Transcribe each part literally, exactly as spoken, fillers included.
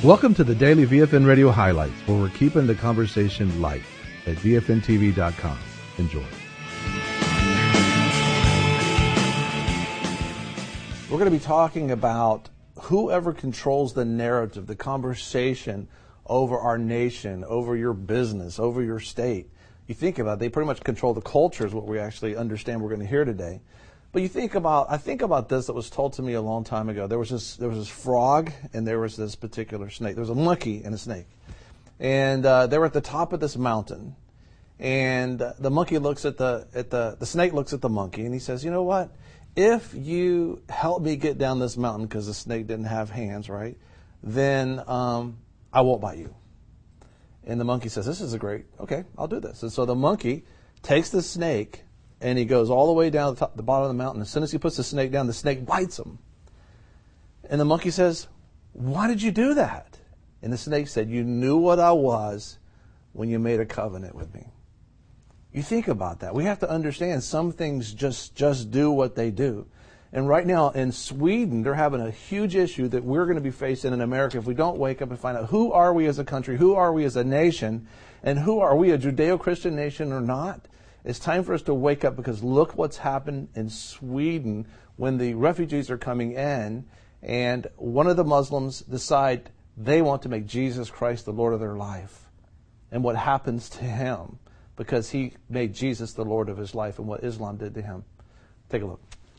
Welcome to the Daily V F N Radio Highlights, where we're keeping the conversation light at V F N T V dot com. Enjoy. We're going to be talking about whoever controls the narrative, the conversation over our nation, over your business, over your state. You think about it, they pretty much control the culture is what we actually understand we're going to hear today. But you think about, I think about this that was told to me a long time ago. There was this, there was this frog, and there was this particular snake. There was a monkey and a snake, and uh, they were at the top of this mountain. And uh, the monkey looks at the at the the snake looks at the monkey, and he says, "You know what? If you help me get down this mountain, because the snake didn't have hands, right? Then um, I won't bite you." And the monkey says, "This is a great. Okay, I'll do this." And so the monkey takes the snake. And he goes all the way down to the, top, the bottom of the mountain. As soon as he puts the snake down, the snake bites him. And the monkey says, "Why did you do that?" And the snake said, "You knew what I was when you made a covenant with me." You think about that. We have to understand some things just, just do what they do. And right now in Sweden, they're having a huge issue that we're going to be facing in America if we don't wake up and find out who are we as a country, who are we as a nation, and who are we, a Judeo-Christian nation or not? It's time for us to wake up, because look what's happened in Sweden when the refugees are coming in, and one of the Muslims decide they want to make Jesus Christ the Lord of their life. And what happens to him because he made Jesus the Lord of his life, and what Islam did to him. Take a look.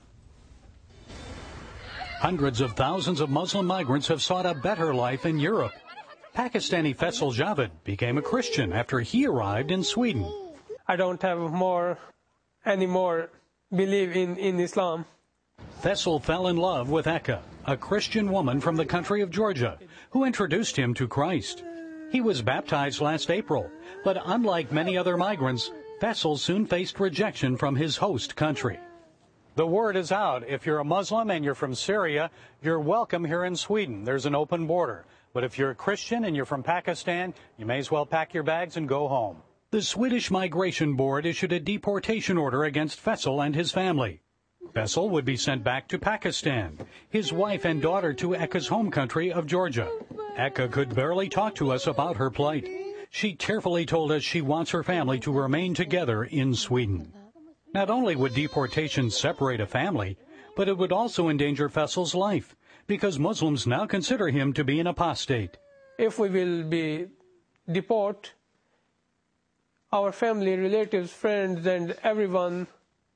Hundreds of thousands of Muslim migrants have sought a better life in Europe. Pakistani Faisal Javed became a Christian after he arrived in Sweden. I don't have more, any more belief in, in Islam. Faisal fell in love with Eka, a Christian woman from the country of Georgia, who introduced him to Christ. He was baptized last April, but unlike many other migrants, Faisal soon faced rejection from his host country. The word is out. If you're a Muslim and you're from Syria, you're welcome here in Sweden. There's an open border. But if you're a Christian and you're from Pakistan, you may as well pack your bags and go home. The Swedish Migration Board issued a deportation order against Faisal and his family. Faisal would be sent back to Pakistan, his wife and daughter to Eka's home country of Georgia. Eka could barely talk to us about her plight. She tearfully told us she wants her family to remain together in Sweden. Not only would deportation separate a family, but it would also endanger Faisal's life, because Muslims now consider him to be an apostate. If we will be deported, our family, relatives, friends, and everyone,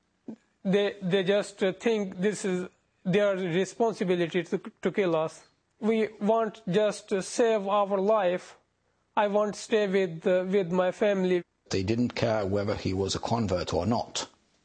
they they just think this is their responsibility to, to kill us. We want just to save our life. I want to stay with uh, with my family. They didn't care whether he was a convert or not.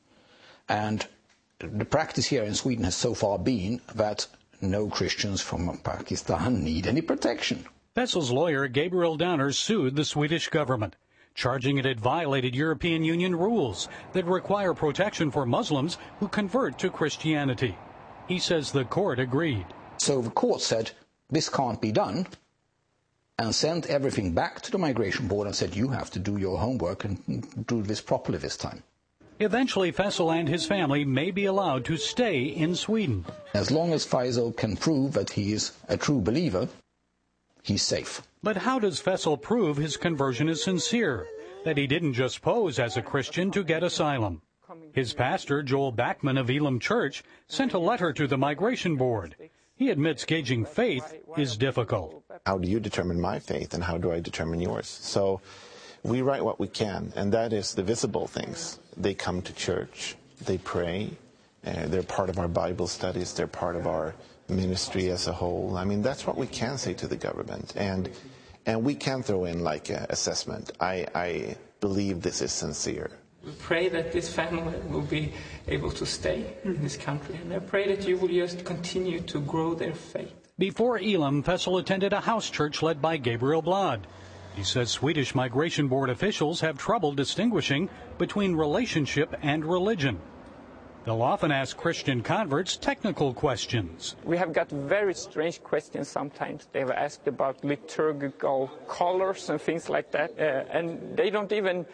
And the practice here in Sweden has so far been that no Christians from Pakistan need any protection. Faisal's lawyer, Gabriel Downer, sued the Swedish government, charging it had violated European Union rules that require protection for Muslims who convert to Christianity. He says the court agreed. So the court said, this can't be done, and sent everything back to the Migration Board and said, you have to do your homework and do this properly this time. Eventually, Faisal and his family may be allowed to stay in Sweden. As long as Faisal can prove that he is a true believer, he's safe. But how does Faisal prove his conversion is sincere, that he didn't just pose as a Christian to get asylum? His pastor, Joel Backman of Elam Church, sent a letter to the Migration Board. He admits gauging faith is difficult. How do you determine my faith, and how do I determine yours? So we write what we can, and that is the visible things. They come to church, they pray, uh, they're part of our Bible studies, they're part of our ministry as a whole. I mean, that's what we can say to the government. And and we can throw in like an assessment. I, I believe this is sincere. We pray that this family will be able to stay in this country. And I pray that you will just continue to grow their faith. Before Elam, Faisal attended a house church led by Gabriel Blad. He says Swedish Migration Board officials have trouble distinguishing between relationship and religion. They'll often ask Christian converts technical questions. We have got very strange questions sometimes. They've asked about liturgical colors and things like that. Uh, and they don't even,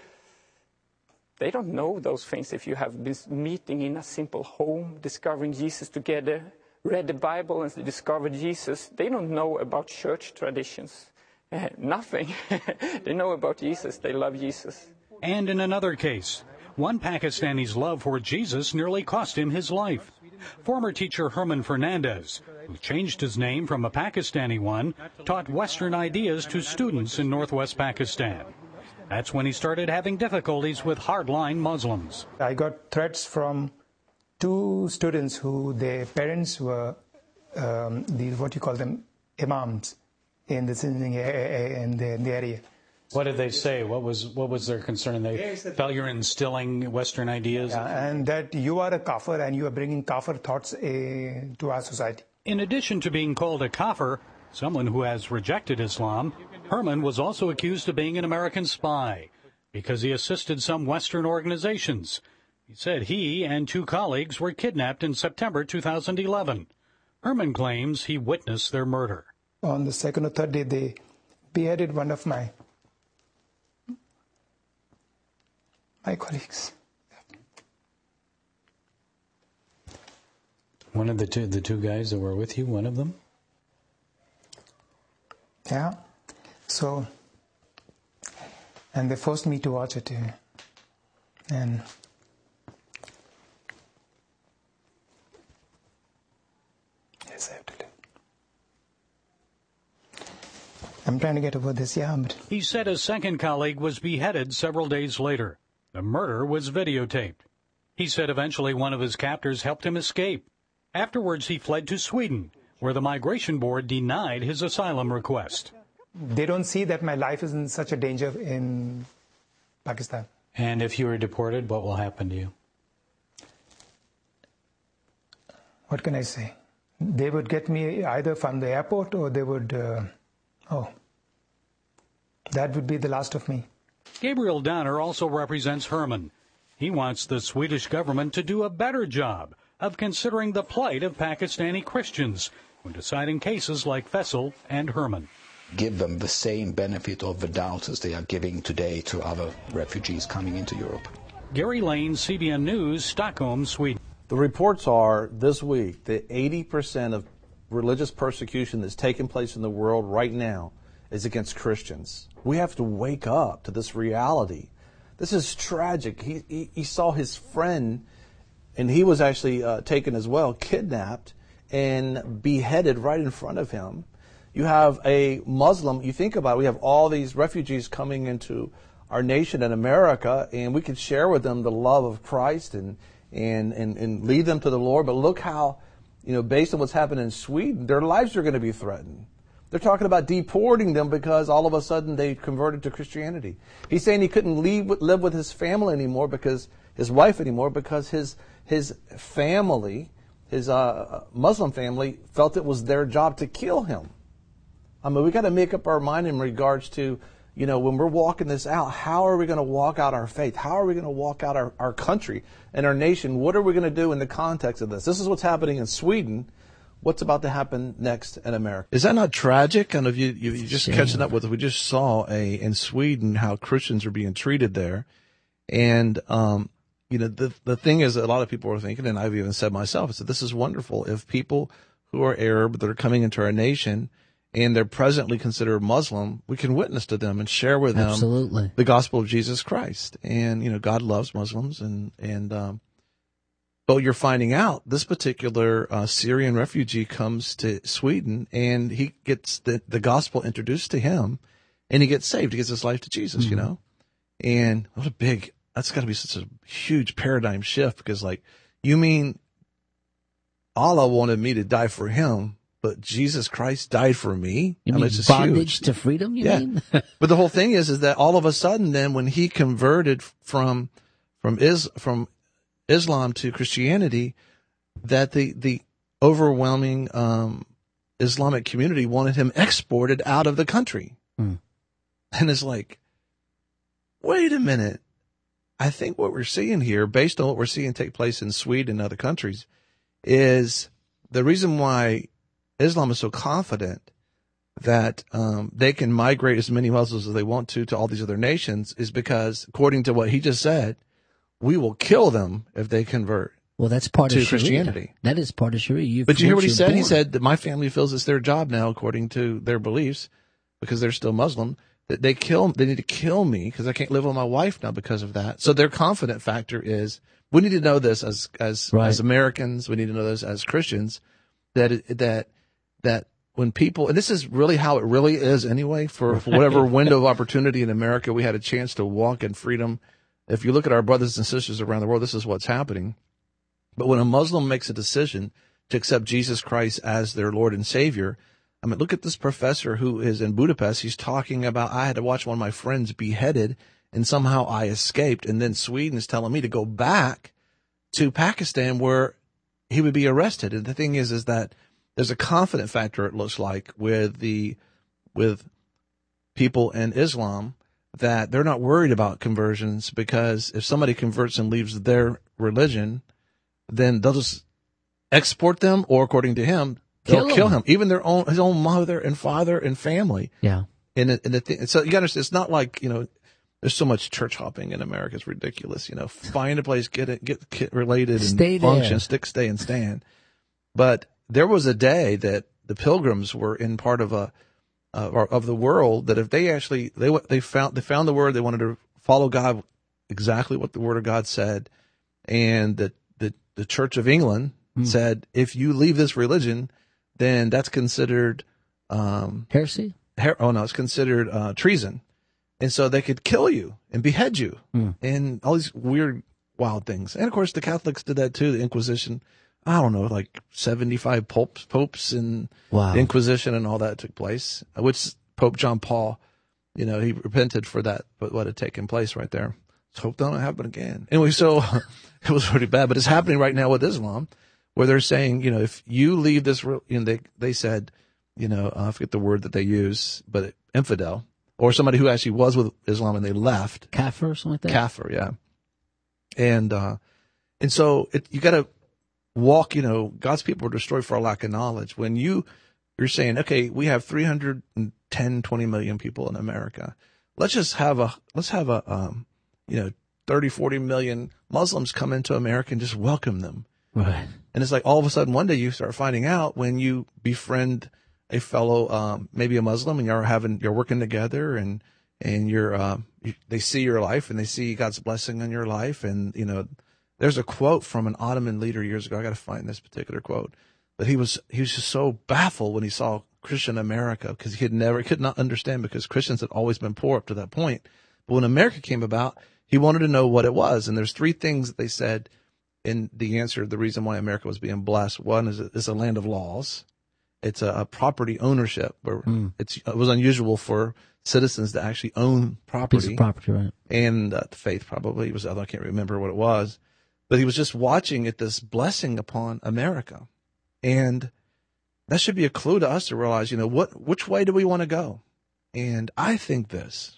they don't know those things if you have been meeting in a simple home, discovering Jesus together. read the Bible and discovered Jesus, they don't know about church traditions. Uh, nothing. They know about Jesus. They love Jesus. And in another case, one Pakistani's love for Jesus nearly cost him his life. Former teacher Herman Fernandez, who changed his name from a Pakistani one, taught Western ideas to students in northwest Pakistan. That's when he started having difficulties with hardline Muslims. I got threats from two students who their parents were um, these, what you call them, imams in the, in the, in the area. What did they say? What was what was their concern? They felt you're instilling Western ideas? Yeah, and that you are a kafir and you are bringing kafir thoughts uh, to our society. In addition to being called a kafir, someone who has rejected Islam, Herman was also accused of being an American spy because he assisted some Western organizations. He said he and two colleagues were kidnapped in September two thousand eleven. Herman claims he witnessed their murder. On the second or third day, they beheaded one of my my colleagues. One of the two, the two guys that were with you, one of them? Yeah. So, and they forced me to watch it. And yes, I have to live. I'm trying to get over this, yeah. But he said a second colleague was beheaded several days later. The murder was videotaped. He said eventually one of his captors helped him escape. Afterwards, he fled to Sweden, where the Migration Board denied his asylum request. They don't see that my life is in such a danger in Pakistan. And if you were deported, what will happen to you? What can I say? They would get me either from the airport or they would, uh, oh, that would be the last of me. Gabriel Donner also represents Herman. He wants the Swedish government to do a better job of considering the plight of Pakistani Christians when deciding cases like Faisal and Herman. Give them the same benefit of the doubt as they are giving today to other refugees coming into Europe. Gary Lane, C B N News, Stockholm, Sweden. The reports are this week that eighty percent of religious persecution that's taking place in the world right now is against Christians. We have to wake up to this reality. This is tragic. He, he, he saw his friend, and he was actually uh, taken as well, kidnapped and beheaded right in front of him. You have a Muslim, you think about it, we have all these refugees coming into our nation in America, and we can share with them the love of Christ and, and, and, and lead them to the Lord. But look how, you know, based on what's happened in Sweden, their lives are going to be threatened. They're talking about deporting them because all of a sudden they converted to Christianity. He's saying he couldn't leave, live with his family anymore because his wife anymore because his his family, his uh, Muslim family, felt it was their job to kill him. I mean, we got to make up our mind in regards to, you know, when we're walking this out, how are we going to walk out our faith? How are we going to walk out our, our country and our nation? What are we going to do in the context of this? This is what's happening in Sweden. What's about to happen next in America? Is that not tragic? And if you, you, you just catching up with, we just saw a, in Sweden how Christians are being treated there. And, um, you know, the, the thing is that a lot of people are thinking, and I've even said myself, is that this is wonderful. If people who are Arab that are coming into our nation and they're presently considered Muslim, we can witness to them and share with them Absolutely. the gospel of Jesus Christ. And, you know, God loves Muslims and, and, um, but you're finding out this particular uh, Syrian refugee comes to Sweden and he gets the, the gospel introduced to him and he gets saved. He gives his life to Jesus, mm-hmm. you know, and what a big, that's got to be such a huge paradigm shift because like, you mean Allah wanted me to die for him, but Jesus Christ died for me? You I mean mean, it's bondage huge. to freedom, you yeah. mean? But the whole thing is, is that all of a sudden then when he converted from, from is, from Islam to Christianity, that the, the overwhelming, um, Islamic community wanted him exported out of the country. Mm. And it's like, wait a minute. I think what we're seeing here, based on what we're seeing take place in Sweden and other countries, is the reason why Islam is so confident that um, they can migrate as many Muslims as they want to to all these other nations is because, according to what he just said, we will kill them if they convert. Well, that's part to of Sharia. Christianity. That is part of Sharia. You, But you hear what he you're said? born. He said that my family feels it's their job now, according to their beliefs, because they're still Muslim, that they kill, they need to kill me because I can't live with my wife now because of that. So their confident factor is, we need to know this as as Right. as Americans, we need to know this as Christians, that it, that that when people, and this is really how it really is anyway, for, for whatever window of opportunity in America we had a chance to walk in freedom. If you look at our brothers and sisters around the world, this is what's happening. But when a Muslim makes a decision to accept Jesus Christ as their Lord and Savior, I mean, look at this professor who is in Budapest. He's talking about, I had to watch one of my friends beheaded and somehow I escaped. And then Sweden is telling me to go back to Pakistan where he would be arrested. And the thing is, is that there's a confident factor, it looks like, with the, with people in Islam, that they're not worried about conversions, because if somebody converts and leaves their religion, then they'll just export them, or according to him, they'll Kill kill him. him, even their own, his own mother and father and family. Yeah. And, it, and the thing, so you gotta understand, it's not like, you know, there's so much church hopping in America. It's ridiculous. You know, find a place, get it, get, get related and Stay function, there. stick, stay and stand. But there was a day that the pilgrims were in part of a, uh, or of the world, that if they actually, they, they found, they found the word, they wanted to follow God, exactly what the word of God said. And the, the, the Church of England Hmm. said, if you leave this religion, then that's considered, um, Heresy? her- oh no, it's considered, uh, treason. And so they could kill you and behead you Mm. and all these weird, wild things. And of course, the Catholics did that too. The Inquisition, I don't know, like seventy-five popes, popes and Wow. the Inquisition and all that took place, which Pope John Paul, you know, he repented for that, but what had taken place right there. Let's hope that don't happen again. Anyway, so it was pretty bad, but it's happening right now with Islam, where they're saying, you know, if you leave this, re- you know, they, they said, you know, I forget the word that they use, but infidel, or somebody who actually was with Islam and they left. Kafir or something like that? Kafir, yeah. And, uh, and so it, you gotta walk, you know, God's people were destroyed for a lack of knowledge. When you, you're saying, okay, we have three hundred ten, twenty million people in America. Let's just have a, let's have a, um, you know, thirty, forty million Muslims come into America and just welcome them. Right. And it's like all of a sudden one day you start finding out, when you befriend a fellow, um, maybe a Muslim, and you're having, you're working together, and, and you're, um, you, they see your life and they see God's blessing on your life. And, you know, there's a quote from an Ottoman leader years ago. I got to find this particular quote, but he was, he was just so baffled when he saw Christian America, because he had never, he could not understand, because Christians had always been poor up to that point. But when America came about, he wanted to know what it was. And there's three things that they said in the answer, the reason why America was being blessed. One is it's a land of laws. It's a, a property ownership, where Mm. it's, it was unusual for citizens to actually own property. Piece of property, right. And uh, faith probably was the other. I can't remember what it was, but he was just watching it, this blessing upon America. And that should be a clue to us to realize, you know, what, which way do we want to go? And I think this,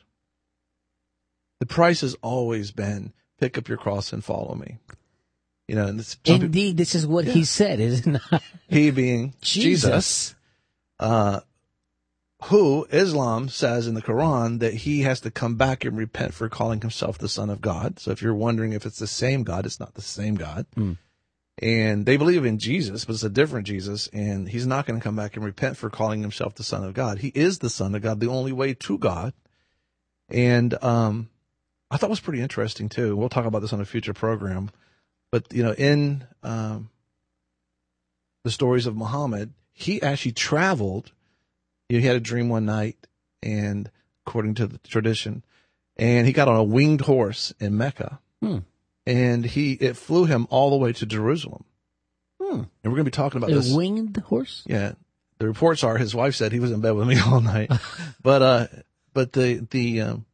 the price has always been pick up your cross and follow me. You know, and this, some people- Indeed, this is what Yeah. he said, is it not? he being Jesus, Jesus. uh, who Islam says in the Quran that he has to come back and repent for calling himself the Son of God. So if you're wondering if it's the same God, it's not the same God. Mm. And they believe in Jesus, but it's a different Jesus, and he's not going to come back and repent for calling himself the Son of God. He is the Son of God, the only way to God. And um, I thought it was pretty interesting too. We'll talk about this on a future program. But, you know, in um, the stories of Muhammad, he actually traveled. He had a dream one night, and according to the tradition, and he got on a winged horse in Mecca, Hmm. and he it flew him all the way to Jerusalem. Hmm. And we're going to be talking about A this. winged horse? Yeah, the reports are his wife said he was in bed with me all night, but uh, but the the um,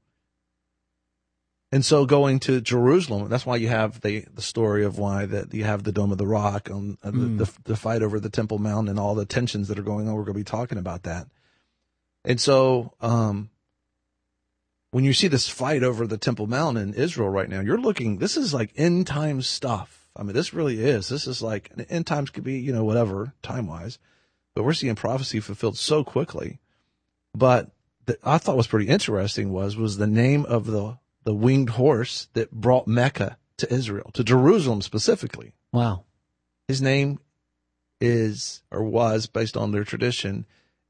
and so going to Jerusalem, that's why you have the the story of why that you have the Dome of the Rock, um, uh, Mm. the, the the fight over the Temple Mount, and all the tensions that are going on. We're going to be talking about that. And so, um, when you see this fight over the Temple Mount in Israel right now, you're looking, this is like end time stuff. I mean, this really is. This is like, end times could be, you know, whatever, time wise, but we're seeing prophecy fulfilled so quickly. But the, I thought was pretty interesting was, was the name of the, the winged horse that brought Mecca to Israel, to Jerusalem specifically. Wow. His name is, or was, based on their tradition,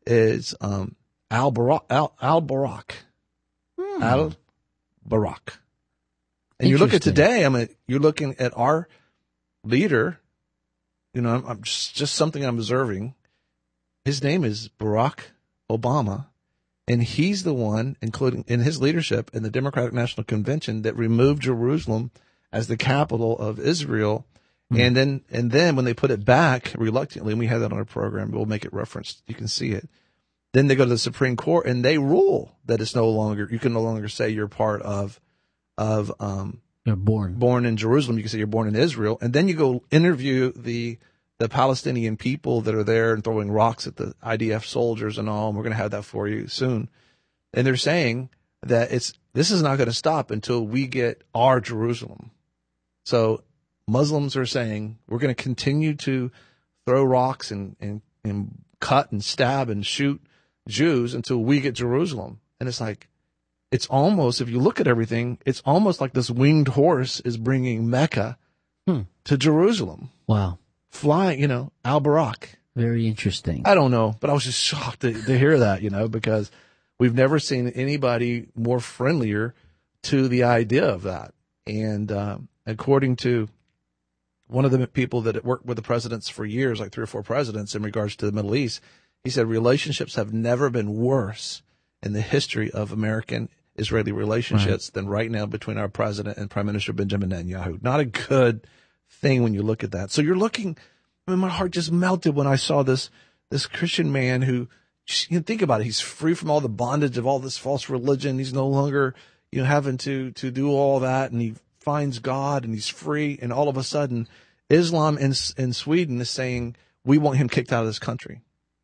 is um, Al-Barak. Al, Al-Barak. Hmm. Al-Barak. And you look at today, I mean, you're looking at our leader, you know, I'm, I'm just, just something I'm observing. His name is Barack Obama, and he's the one, including in his leadership in the Democratic National Convention, that removed Jerusalem as the capital of Israel. Mm. And then, and then when they put it back reluctantly, and we had that on our program, we'll make it referenced. You can see it. Then they go to the Supreme Court and they rule that it's no longer, you can no longer say you're part of, of, um, you're born, born in Jerusalem. You can say you're born in Israel. And then you go interview the, the Palestinian people that are there and throwing rocks at the I D F soldiers and all. And we're going to have that for you soon. And they're saying that it's, this is not going to stop until we get our Jerusalem. So Muslims are saying we're going to continue to throw rocks and, and, and cut and stab and shoot Jews until we get Jerusalem. And it's like, it's almost, if you look at everything, it's almost like this winged horse is bringing Mecca hmm. to Jerusalem. Wow. Flying, you know, Al-Barak. Very interesting. I don't know, but I was just shocked to, to hear that, you know, because we've never seen anybody more friendlier to the idea of that. And um, according to one of the people that worked with the presidents for years, like three or four presidents in regards to the Middle East, he said relationships have never been worse in the history of American Israeli relationships right. than right now between our president and Prime Minister Benjamin Netanyahu. Not a good thing when you look at that. So you're looking, I mean, my heart just melted when I saw this, this Christian man who, you know, think about it. He's free from all the bondage of all this false religion. He's no longer, you know, having to, to do all that, and he finds God and he's free. And all of a sudden, Islam in, in Sweden is saying, we want him kicked out of this country.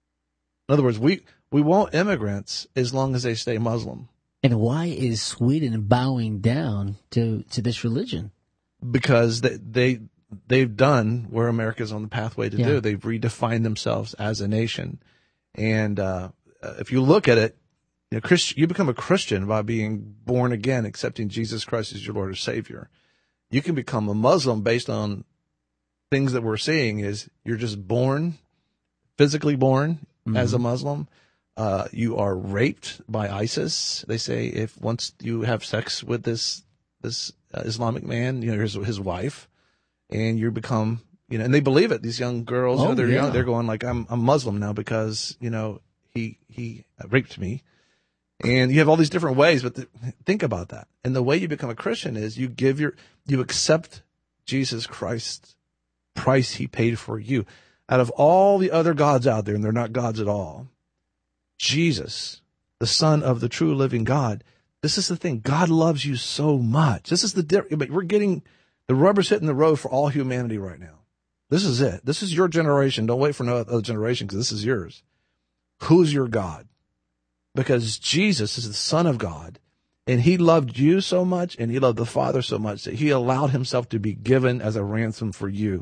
In other words, we, we want immigrants as long as they stay Muslim. And why is Sweden bowing down to, to this religion? Because they, they, they've done where America's on the pathway to yeah. do. They've redefined themselves as a nation. And uh, if you look at it, you know, Christ, you become a Christian by being born again, accepting Jesus Christ as your Lord and Savior. You can become a Muslim based on things that we're seeing is you're just born, physically born mm-hmm. as a Muslim. Uh, you are raped by ISIS. They say if once you have sex with this this uh, Islamic man, you know, his his wife, and you become, you know, and they believe it. These young girls, oh, you know, they're yeah. young, they're going like, I'm I'm Muslim now because, you know, he he raped me. And you have all these different ways, but the, think about that. And the way you become a Christian is you give your, you accept Jesus Christ's price he paid for you. Out of all the other gods out there, and they're not gods at all, Jesus, the Son of the true living God, this is the thing. God loves you so much. This is the difference. We're getting, the rubber's hitting the road for all humanity right now. This is it. This is your generation. Don't wait for no other generation because this is yours. Who's your God? Because Jesus is the Son of God, and he loved you so much, and he loved the Father so much that he allowed himself to be given as a ransom for you.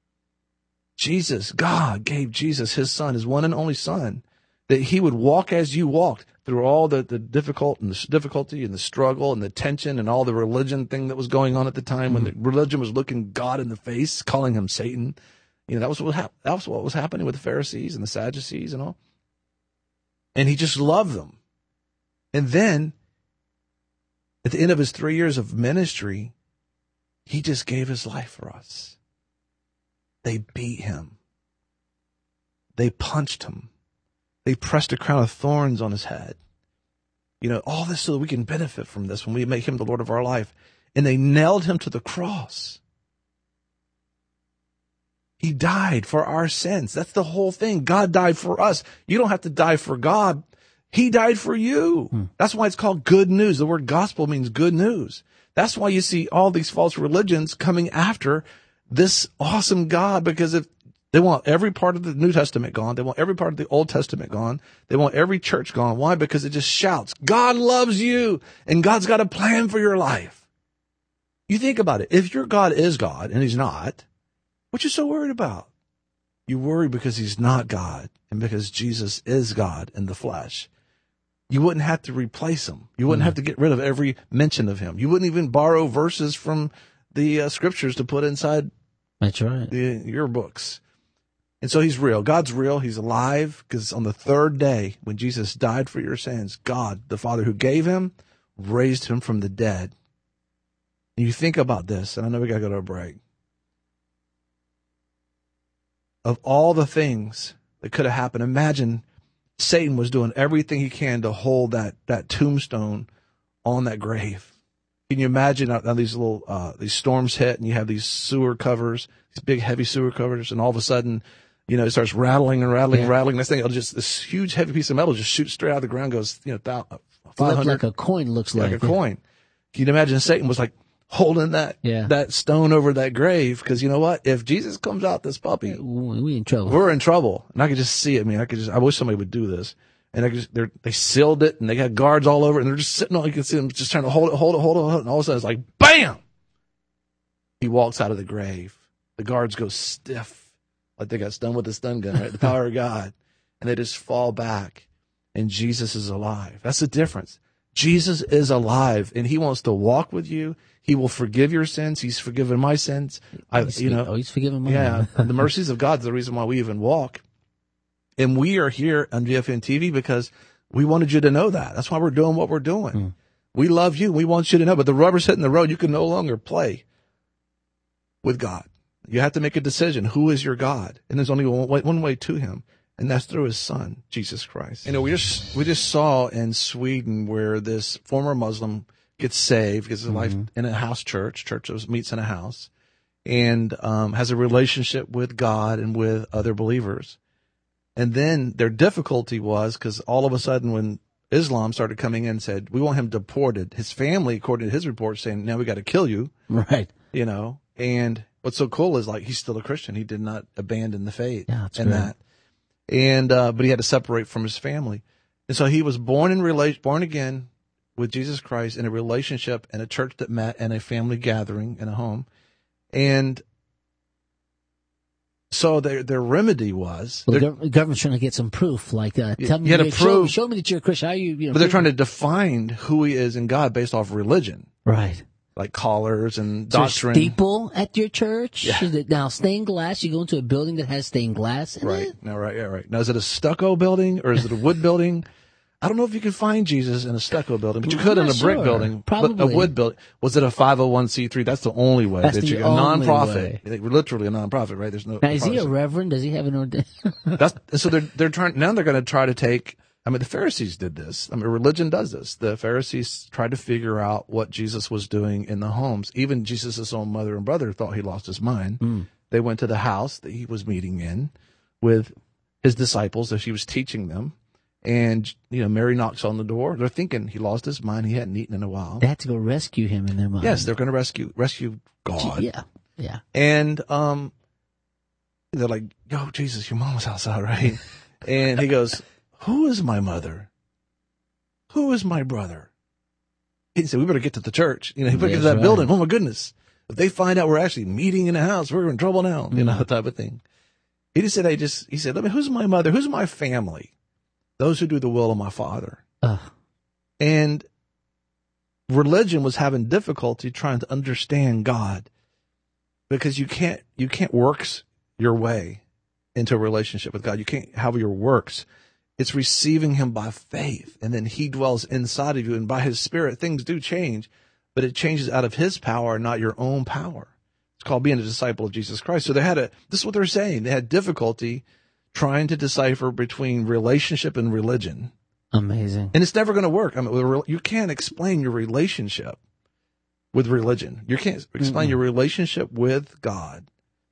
Jesus, God gave Jesus, his Son, his one and only Son, that he would walk as you walked through all the, the difficult and the difficulty and the struggle and the tension and all the religion thing that was going on at the time mm-hmm. when the religion was looking God in the face, calling him Satan. You know, that was what hap- that was what was happening with the Pharisees and the Sadducees and all. And he just loved them. And then, at the end of his three years of ministry, he just gave his life for us. They beat him. They punched him. They pressed a crown of thorns on his head. You know, all this so that we can benefit from this when we make him the Lord of our life. And they nailed him to the cross. He died for our sins. That's the whole thing. God died for us. You don't have to die for God. He died for you. Hmm. That's why it's called good news. The word gospel means good news. That's why you see all these false religions coming after this awesome God, because if they want every part of the New Testament gone, they want every part of the Old Testament gone, they want every church gone. Why? Because it just shouts, God loves you, and God's got a plan for your life. You think about it. If your God is God, and he's not, what you so worried about? You worry because he's not God and because Jesus is God in the flesh. You wouldn't have to replace him. You wouldn't mm-hmm. have to get rid of every mention of him. You wouldn't even borrow verses from the uh, scriptures to put inside That's right. The, your books. And so he's real. God's real. He's alive because on the third day when Jesus died for your sins, God, the Father who gave him, raised him from the dead. And you think about this, and I know we got to go to a break. Of all the things that could have happened, imagine Satan was doing everything he can to hold that, that tombstone on that grave. Can you imagine how these little uh, these storms hit, and you have these sewer covers, these big heavy sewer covers, and all of a sudden, you know, it starts rattling and rattling and Yeah. rattling. This thing, it'll just this huge heavy piece of metal just shoots straight out of the ground, goes, you know, thou- five Look hundred like a coin looks like like. a coin. Can you imagine Satan was like holding that Yeah. that stone over that grave? Because you know what? If Jesus comes out this puppy, We we in trouble. we're in trouble. And I could just see it. I mean, I could just, I wish somebody would do this. And I could just, they're, they sealed it, and they got guards all over it, and they're just sitting on, you can see them just trying to hold it, hold it, hold it, hold it. And all of a sudden it's like, bam! He walks out of the grave. The guards go stiff, like they got stung with a stun gun, right? The power of God. And they just fall back, and Jesus is alive. That's the difference. Jesus is alive, and he wants to walk with you. He will forgive your sins. He's forgiven my sins. I, He's you for- know, oh, he's forgiven mine. yeah, the mercies of God is the reason why we even walk. And we are here on V F N T V because we wanted you to know that. That's why we're doing what we're doing. Mm. We love you. We want you to know. But the rubber's hitting the road. You can no longer play with God. You have to make a decision. Who is your God? And there's only one way, one way to him, and that's through his son, Jesus Christ. You know, we just we just saw in Sweden where this former Muslim gets saved, gets his life in a house church, church that meets in a house, and um, has a relationship with God and with other believers. And then their difficulty was because all of a sudden when Islam started coming in and said, we want him deported, his family, according to his report, saying, now we got to kill you. Right. You know, and what's so cool is like he's still a Christian. He did not abandon the faith Yeah, that's and great. that. And, uh, but he had to separate from his family. And so he was born in relation, born again with Jesus Christ in a relationship in a church that met and a family gathering in a home. And so their, their remedy was, Well, the they're- gov- government's trying to get some proof. Like, uh, You- tell me, you had to show, prove- show me that you're a Christian. How you, you know, but they're prove- trying to define who he is in God based off religion, Right. like collars and Is there a doctrine. steeple at your church? Yeah. Is it now stained glass? You go into a building that has stained glass in Right. it? No, right, yeah, right. Now, is it a stucco building or is it a wood building? I don't know if you can find Jesus in a stucco building, but you I'm could in a not brick sure. building. But Probably. a wood building. Was it a five oh one c three? That's the only way That's that the you a only nonprofit. way. They- Literally a nonprofit, right? There's no. Now, is he a probably- reverend? Does he have an ordained? That's so they're they're trying now. They're going to try to take. I mean, the Pharisees did this. I mean, religion does this. The Pharisees tried to figure out what Jesus was doing in the homes. Even Jesus' own mother and brother thought he lost his mind. Mm. They went to the house that he was meeting in with his disciples as he was teaching them. And, you know, Mary knocks on the door. They're thinking he lost his mind. He hadn't eaten in a while. They had to go rescue him in their mind. Yes, they're going to rescue rescue God. Yeah. Yeah. And um, they're like, yo, Jesus, your mom was outside, right? And he goes, who is my mother? Who is my brother? He said, we better get to the church. You know, he better get to That's that right. building. Oh, my goodness. If they find out we're actually meeting in a house, we're in trouble now, you know, type of thing. He just said, I just, he said, let me, who's my mother? Who's my family? Those who do the will of my Father. Ugh. And religion was having difficulty trying to understand God because you can't, you can't works your way into a relationship with God. You can't have your works. It's receiving him by faith. And then he dwells inside of you. And by his spirit, things do change, but it changes out of his power, not your own power. It's called being a disciple of Jesus Christ. So they had a, this is what they're saying. They had difficulty trying to decipher between relationship and religion. Amazing. And it's never going to work. I mean, you can't explain your relationship with religion. You can't explain Mm-mm. your relationship with God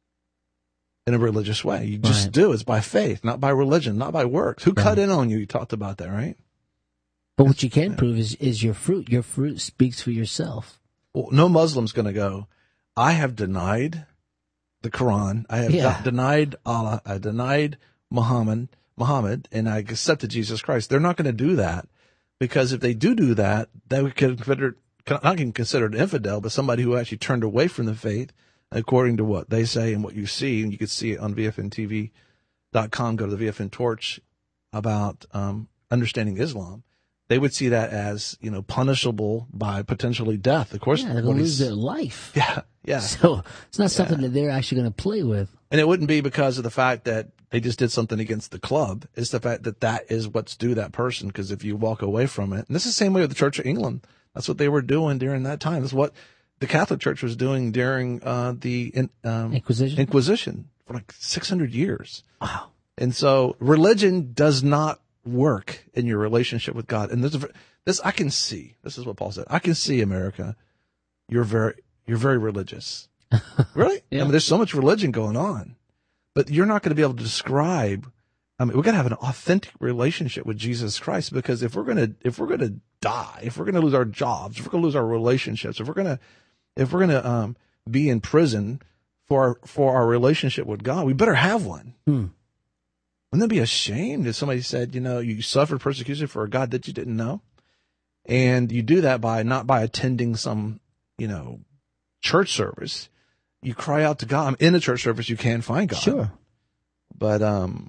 in a religious way. You just Right. do. It's by faith, not by religion, not by works. Who cut Right. in on you? You talked about that, right? But what you can prove is, is your fruit. Your fruit speaks for yourself. Well, no Muslim's going to go, I have denied the Quran. I have Yeah. de- denied Allah. I denied Muhammad, Muhammad, and I accepted Jesus Christ. They're not going to do that because if they do do that, they would consider, not even considered an infidel, but somebody who actually turned away from the faith according to what they say and what you see. And you can see it on V F N T V dot com. Go to the V F N Torch about um, understanding Islam. They would see that as, you know, punishable by potentially death. Of course, Yeah, they're what going to he's- lose their life. yeah, Yeah. So it's not something yeah. that they're actually going to play with. And it wouldn't be because of the fact that they just did something against the club. It's the fact that that is what's due that person. Because if you walk away from it, and this is the same way with the Church of England. That's what they were doing during that time. This is what the Catholic Church was doing during uh, the um, Inquisition. Inquisition for like six hundred years. Wow. And so religion does not work in your relationship with God. And this, this I can see. This is what Paul said. I can see, America, you're very, you're very religious. Really? Yeah. I mean, there's so much religion going on, but you're not going to be able to describe. I mean, we got to have an authentic relationship with Jesus Christ, because if we're going to, if we're going to die, if we're going to lose our jobs, if we're going to lose our relationships, if we're going to, if we're going to um, be in prison for our, for our relationship with God, we better have one. Hmm. Wouldn't that be a shame if somebody said, you know, you suffered persecution for a God that you didn't know? And you do that by not by attending some, you know, church service. You cry out to God. In a church service, you can find God. Sure. But, um,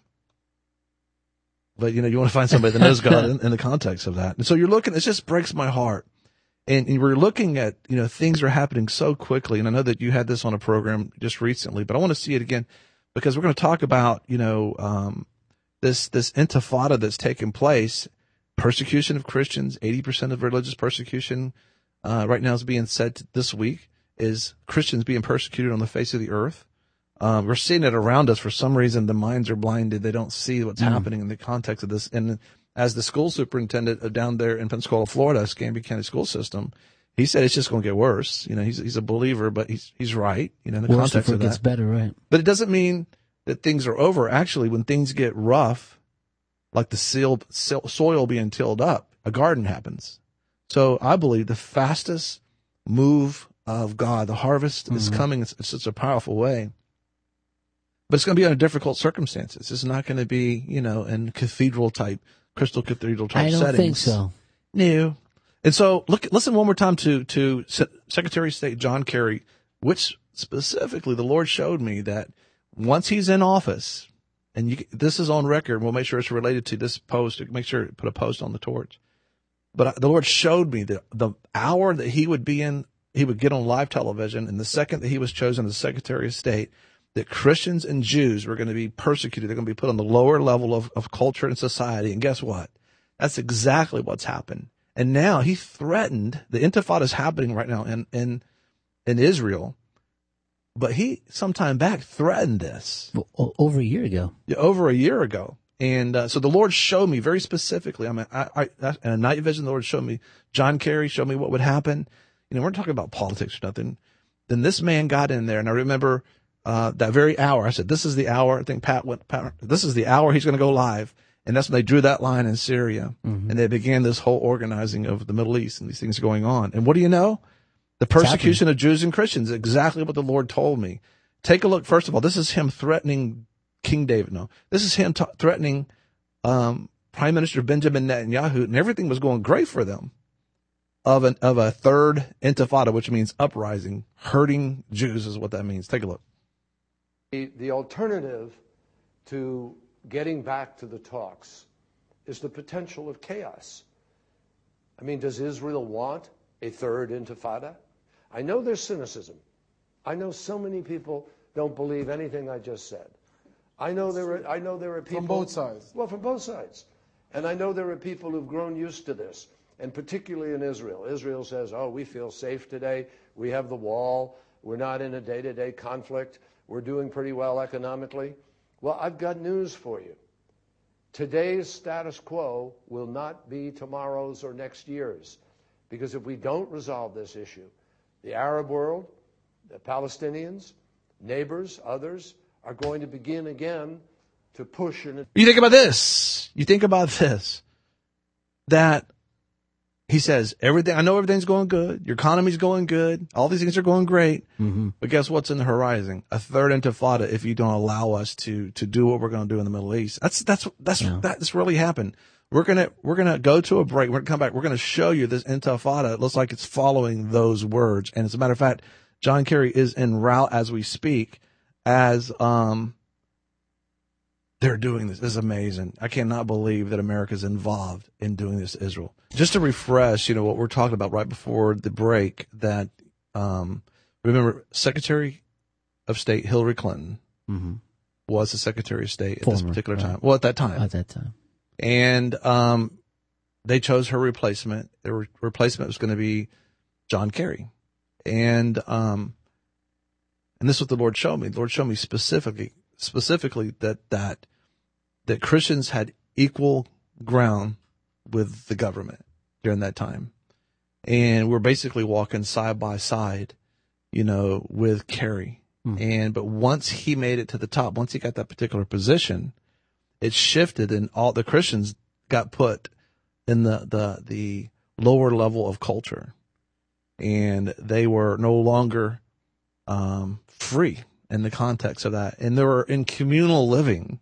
but, you know, you want to find somebody that knows God in, in the context of that. And so you're looking, it just breaks my heart. And, and we're looking at, you know, things are happening so quickly. And I know that you had this on a program just recently, but I want to see it again, because we're going to talk about, you know, um, this, this intifada that's taking place, persecution of Christians. eighty percent of religious persecution, uh, right now is being said this week is Christians being persecuted on the face of the earth. Um, we're seeing it around us. For some reason, the minds are blinded. They don't see what's mm. happening in the context of this. And as the school superintendent down there in Pensacola, Florida, Escambia County school system, he said it's just going to get worse. You know, he's he's a believer, but he's he's right. You know, in the worse context of that, it gets better, right? But it doesn't mean that things are over. Actually, when things get rough, like the sealed, soil being tilled up, a garden happens. So I believe the fastest move of God, the harvest mm-hmm. is coming in such a powerful way. But it's going to be under difficult circumstances. It's not going to be, you know, in cathedral type, crystal cathedral type settings. I don't settings. think so. No. And so look, listen one more time to, to Secretary of State John Kerry, which specifically the Lord showed me that once he's in office, and you, this is on record, we'll make sure it's related to this post, make sure to put a post on the torch. But the Lord showed me that the hour that he would be in, he would get on live television, and the second that he was chosen as Secretary of State, that Christians and Jews were going to be persecuted. They're going to be put on the lower level of, of culture and society. And guess what? That's exactly what's happened. And now he threatened, the intifada is happening right now in, in, in Israel. But he, sometime back, threatened this. Well, over a year ago. Yeah, over a year ago. And uh, so the Lord showed me very specifically. I mean, I, I, I, in a night vision, the Lord showed me, John Kerry showed me what would happen. You know, we're not talking about politics or nothing. Then this man got in there, and I remember uh, that very hour. I said, this is the hour. I think Pat went, Pat, this is the hour he's going to go live. And that's when they drew that line in Syria. Mm-hmm. And they began this whole organizing of the Middle East and these things going on. And what do you know? The persecution of Jews and Christians, exactly what the Lord told me. Take a look. First of all, this is him threatening King David. No, this is him t- threatening um, Prime Minister Benjamin Netanyahu, and everything was going great for them. Of an of a third intifada, which means uprising, hurting Jews is what that means. Take a look. The, the alternative to getting back to the talks is the potential of chaos. I mean, does Israel want a third intifada? I know there's cynicism. I know so many people don't believe anything I just said. I know there are, I know there are people... From both sides. Well, from both sides. And I know there are people who've grown used to this, and particularly in Israel. Israel says, oh, we feel safe today. We have the wall. We're not in a day-to-day conflict. We're doing pretty well economically. Well, I've got news for you. Today's status quo will not be tomorrow's or next year's. Because if we don't resolve this issue, the Arab world, the Palestinians, neighbors, others, are going to begin again to push. And you think about this. You think about this. That he says, everything, I know everything's going good. Your economy's going good. All these things are going great. Mm-hmm. But guess what's in the horizon? A third intifada if you don't allow us to, to do what we're going to do in the Middle East. That's, that's, that's, yeah. that's really happened. We're going to, we're going to go to a break. We're going to come back. We're going to show you this intifada. It looks like it's following those words. And as a matter of fact, John Kerry is en route as we speak as, um, they're doing this. This is amazing. I cannot believe that America's involved in doing this to Israel. Just to refresh, you know, what we're talking about right before the break, that, um, remember, Secretary of State Hillary Clinton Mm-hmm. was the Secretary of State at Former, this particular right. time. Well, at that time. At that time. And um, they chose her replacement. Their re- replacement was going to be John Kerry. And um, and this is what the Lord showed me. The Lord showed me specifically specifically that that that Christians had equal ground with the government during that time. And we're basically walking side by side, you know, with Kerry. Hmm. And but once he made it to the top, once he got that particular position, it shifted and all the Christians got put in the, the, the lower level of culture. And they were no longer um, free in the context of that. And they were in communal living.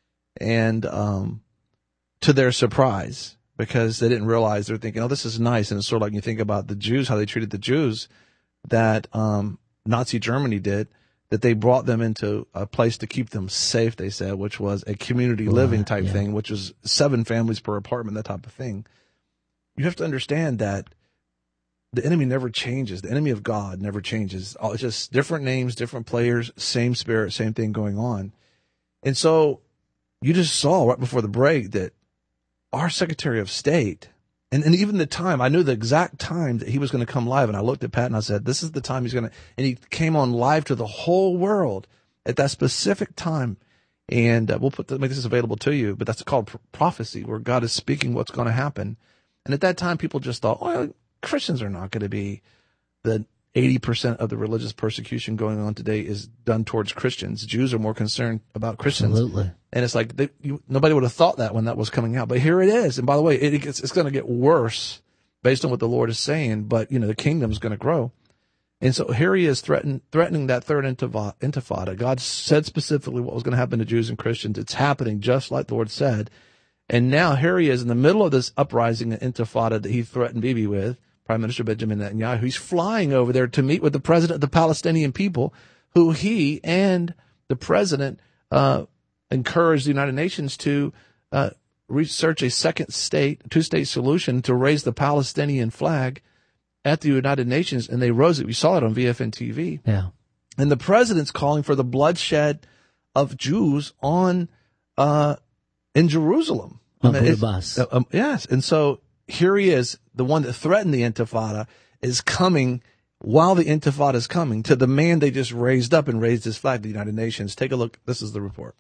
And um, to their surprise, because they didn't realize, they're thinking, oh, this is nice. And it's sort of like you think about the Jews, how they treated the Jews that um, Nazi Germany did, that they brought them into a place to keep them safe, they said, which was a community living type yeah. thing, which was seven families per apartment, that type of thing. You have to understand that the enemy never changes. The enemy of God never changes. It's just different names, different players, same spirit, same thing going on. And so you just saw right before the break that our Secretary of State, and, and even the time, I knew the exact time that he was going to come live. And I looked at Pat and I said, this is the time he's going to, and he came on live to the whole world at that specific time. And uh, we'll put the, make this available to you, but that's called prophecy, where God is speaking what's going to happen. And at that time, people just thought, well, Christians are not going to be the eighty percent of the religious persecution going on today is done towards Christians. Jews are more concerned about Christians. Absolutely. And it's like they, you, nobody would have thought that when that was coming out. But here it is. And by the way, it gets, it's going to get worse based on what the Lord is saying. But, you know, the kingdom's going to grow. And so here he is threaten, threatening that third intifada. God said specifically what was going to happen to Jews and Christians. It's happening just like the Lord said. And now here he is in the middle of this uprising and intifada that he threatened Bibi with, Prime Minister Benjamin Netanyahu. He's flying over there to meet with the president of the Palestinian people, who he and the president uh, encouraged the United Nations to uh, research a second state, two-state solution to raise the Palestinian flag at the United Nations. And they rose it. We saw it on V F N T V. Yeah. And the president's calling for the bloodshed of Jews on uh, in Jerusalem. I mean, it, uh, um, yes. And so here he is, the one that threatened the intifada, is coming while the intifada is coming to the man they just raised up and raised his flag, the United Nations. Take a look. This is the report.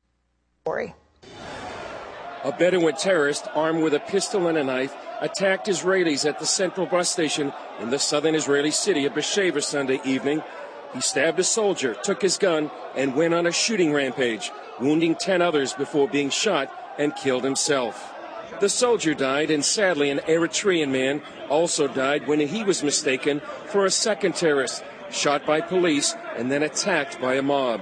A Bedouin terrorist armed with a pistol and a knife attacked Israelis at the central bus station in the southern Israeli city of Beersheba Sunday evening. He stabbed a soldier, took his gun, and went on a shooting rampage, wounding ten others before being shot and killed himself. The soldier died, and sadly an Eritrean man also died when he was mistaken for a second terrorist, shot by police and then attacked by a mob.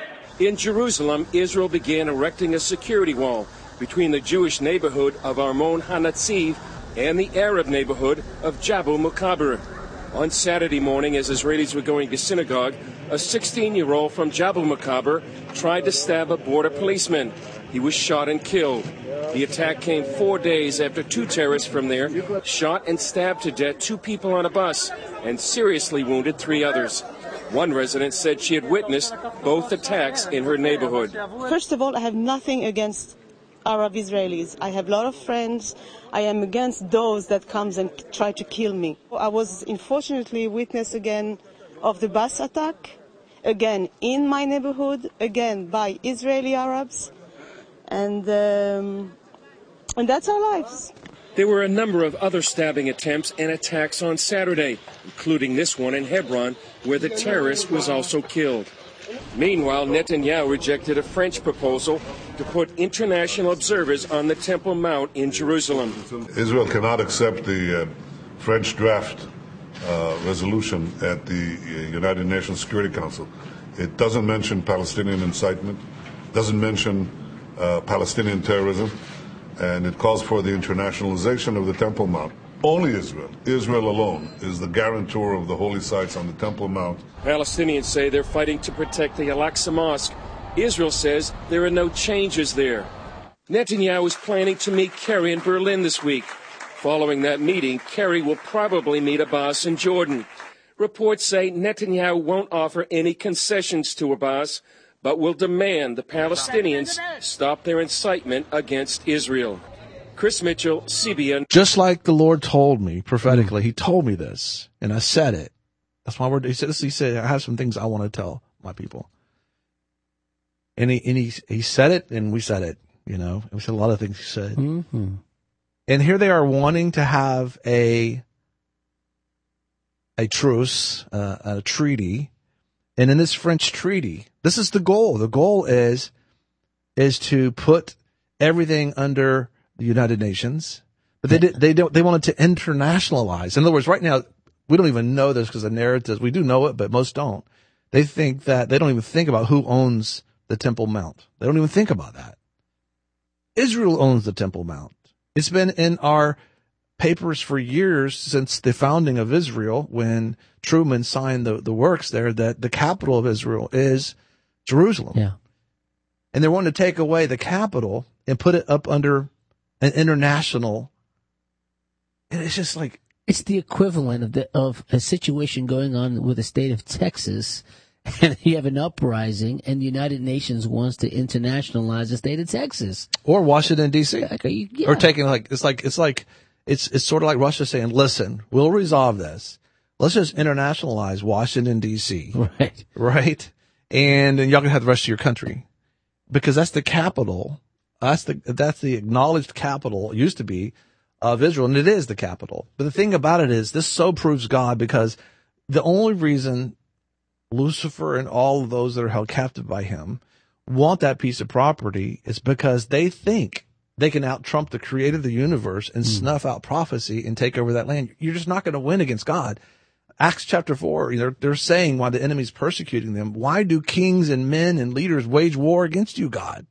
In Jerusalem, Israel began erecting a security wall between the Jewish neighborhood of Armon HaNatziv and the Arab neighborhood of Jabal Mukaber. On Saturday morning, as Israelis were going to synagogue, a sixteen-year-old from Jabal Mukaber tried to stab a border policeman. He was shot and killed. The attack came four days after two terrorists from there shot and stabbed to death two people on a bus and seriously wounded three others. One resident said she had witnessed both attacks in her neighborhood. First of all, I have nothing against Arab Israelis. I have a lot of friends. I am against those that comes and try to kill me. I was unfortunately witness again of the bus attack, again in my neighborhood, again by Israeli Arabs, and um, and that's our lives. There were a number of other stabbing attempts and attacks on Saturday, including this one in Hebron, where the terrorist was also killed. Meanwhile, Netanyahu rejected a French proposal to put international observers on the Temple Mount in Jerusalem. Israel cannot accept the uh, French draft uh, resolution at the United Nations Security Council. It doesn't mention Palestinian incitement, doesn't mention uh, Palestinian terrorism, and it calls for the internationalization of the Temple Mount. Only Israel, Israel alone, is the guarantor of the holy sites on the Temple Mount. Palestinians say they're fighting to protect the Al-Aqsa Mosque. Israel says there are no changes there. Netanyahu is planning to meet Kerry in Berlin this week. Following that meeting, Kerry will probably meet Abbas in Jordan. Reports say Netanyahu won't offer any concessions to Abbas, but will demand the Palestinians stop their incitement against Israel. Chris Mitchell, C B N. Just like the Lord told me prophetically, mm. he told me this, and I said it. That's why we're, he said, he said, I have some things I want to tell my people. And he, and he, he said it, and we said it, you know, and we said a lot of things he said. Mm-hmm. And here they are wanting to have a, a truce, uh, a treaty. And in this French treaty, this is the goal. The goal is, is to put everything under the United Nations, but they did, they don't, they wanted to internationalize. In other words, right now, we don't even know this because the narratives, we do know it, but most don't. They think that, they don't even think about who owns the Temple Mount. They don't even think about that. Israel owns the Temple Mount. It's been in our papers for years since the founding of Israel, when Truman signed the, the works there, that the capital of Israel is Jerusalem. Yeah. And they're wanting to take away the capital and put it up under an international. And it's just like, it's the equivalent of the, of a situation going on with the state of Texas, and you have an uprising, and the United Nations wants to internationalize the state of Texas or Washington D C, like, you, yeah. or taking like it's like it's like it's it's sort of like Russia saying, "Listen, we'll resolve this. Let's just internationalize Washington D C, right? Right, and and y'all can have the rest of your country, because that's the capital. That's the that's the acknowledged capital. It used to be of Israel, and it is the capital. But the thing about it is, this so proves God, because the only reason Lucifer and all of those that are held captive by him want that piece of property is because they think they can out-trump the creator of the universe and mm. snuff out prophecy and take over that land. You're just not going to win against God. Acts chapter four, they're, they're saying why the enemy's persecuting them. Why do kings and men and leaders wage war against you, God?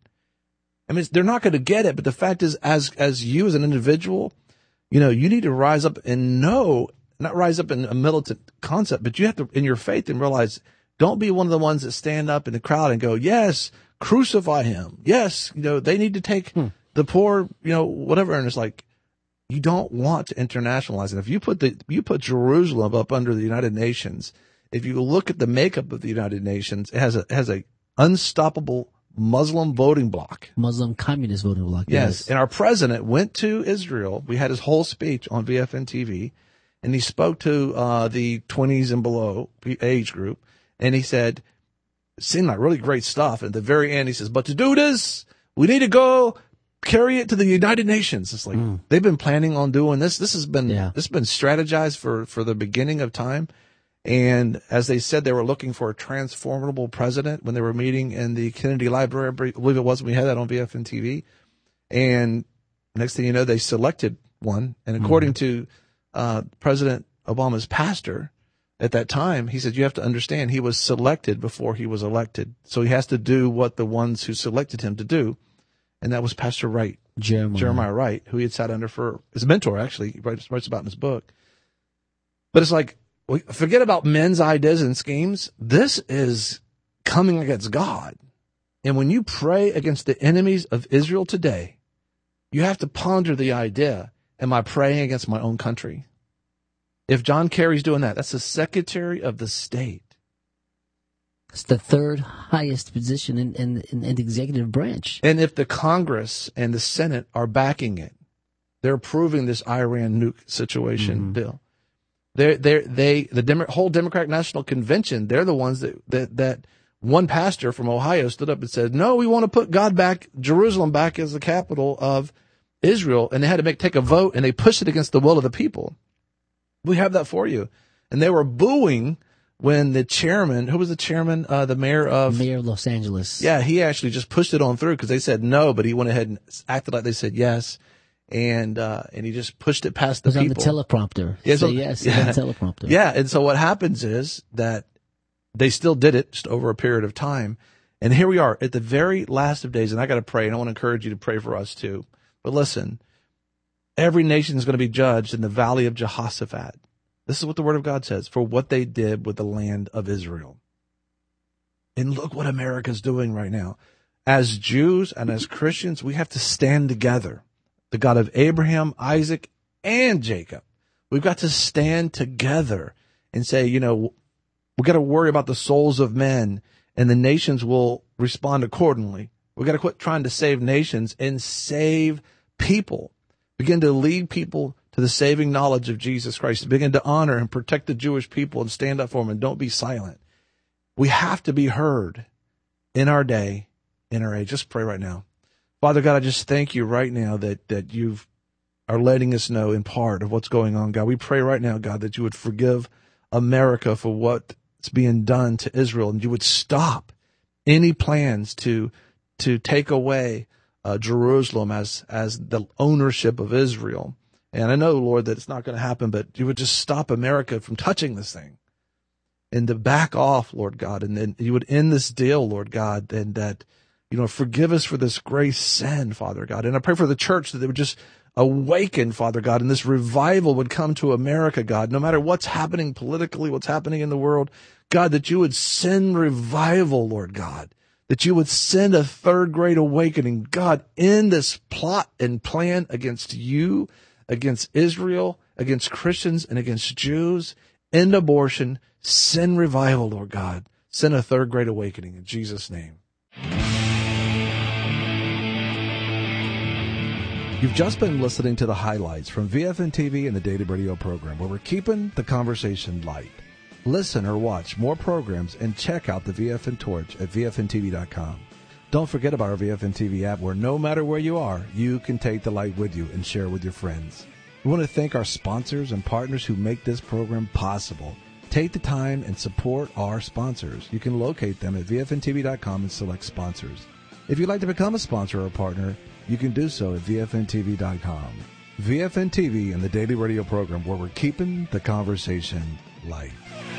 I mean, they're not going to get it, but the fact is, as as you as an individual, you know, you need to rise up and know, not rise up in a militant concept, but you have to, in your faith, and realize, don't be one of the ones that stand up in the crowd and go, yes, crucify him. Yes, you know, they need to take hmm. the poor, you know, whatever. And it's like, you don't want to internationalize it. If you put the, you put Jerusalem up under the United Nations, if you look at the makeup of the United Nations, it has a, it has a unstoppable Muslim voting bloc. Muslim communist voting bloc. Yes. yes. And our president went to Israel. We had his whole speech on V F N T V, and he spoke to uh the twenties and below age group, and he said, it seemed like really great stuff. At the very end, he says, but to do this, we need to go carry it to the United Nations. It's like, mm. they've been planning on doing this. This has been, yeah. this has been strategized for, for the beginning of time. And as they said, they were looking for a transformable president when they were meeting in the Kennedy Library. I believe it was when we had that on V F N T V. And next thing you know, they selected one. And according mm-hmm. to uh, President Obama's pastor at that time, he said, you have to understand, he was selected before he was elected. So he has to do what the ones who selected him to do. And that was Pastor Wright, Jeremiah, Jeremiah Wright, who he had sat under for his mentor, actually. He writes, writes about in his book. But it's like, forget about men's ideas and schemes. This is coming against God. And when you pray against the enemies of Israel today, you have to ponder the idea, am I praying against my own country? If John Kerry's doing that, that's the Secretary of the State. It's the third highest position in, in, in, in the executive branch. And if the Congress and the Senate are backing it, they're approving this Iran nuke situation mm-hmm. bill. They're, they're, they, the Demo- whole Democratic National Convention, they're the ones that, that, that one pastor from Ohio stood up and said, no, we want to put God back, Jerusalem back as the capital of Israel. And they had to make, take a vote, and they pushed it against the will of the people. We have that for you. And they were booing when the chairman, who was the chairman, uh, the mayor of Mayor of Los Angeles. Yeah, he actually just pushed it on through because they said no, but he went ahead and acted like they said yes. And, uh, and he just pushed it past the people. It was on the teleprompter. Yeah, so, Say yes, yeah. on the teleprompter. Yeah. And so what happens is that they still did it just over a period of time. And here we are at the very last of days. And I got to pray, and I want to encourage you to pray for us too. But listen, every nation is going to be judged in the valley of Jehoshaphat. This is what the word of God says, for what they did with the land of Israel. And look what America's doing right now. As Jews and as Christians, we have to stand together. The God of Abraham, Isaac, and Jacob. We've got to stand together and say, you know, we got to worry about the souls of men, and the nations will respond accordingly. We got to quit trying to save nations and save people. Begin to lead people to the saving knowledge of Jesus Christ. Begin to honor and protect the Jewish people and stand up for them, and don't be silent. We have to be heard in our day, in our age. Just pray right now. Father God, I just thank you right now that, that you are letting us know in part of what's going on, God. We pray right now, God, that you would forgive America for what's being done to Israel, and you would stop any plans to to take away uh, Jerusalem as as the ownership of Israel. And I know, Lord, that it's not going to happen, but you would just stop America from touching this thing and to back off, Lord God, and then you would end this deal, Lord God, and that, you know, forgive us for this great sin, Father God. And I pray for the church that they would just awaken, Father God, and this revival would come to America, God, no matter what's happening politically, what's happening in the world, God, that you would send revival, Lord God, that you would send a third great awakening, God, in this plot and plan against you, against Israel, against Christians, and against Jews, end abortion, send revival, Lord God, send a third great awakening in Jesus' name. You've just been listening to the highlights from V F N T V and the Daily Radio program, where we're keeping the conversation light. Listen or watch more programs and check out the V F N Torch at V F N T V dot com. Don't forget about our V F N T V app, where no matter where you are, you can take the light with you and share with your friends. We want to thank our sponsors and partners who make this program possible. Take the time and support our sponsors. You can locate them at V F N T V dot com and select sponsors. If you'd like to become a sponsor or partner, you can do so at V F N T V dot com. V F N T V and the Daily Radio program, where we're keeping the conversation light.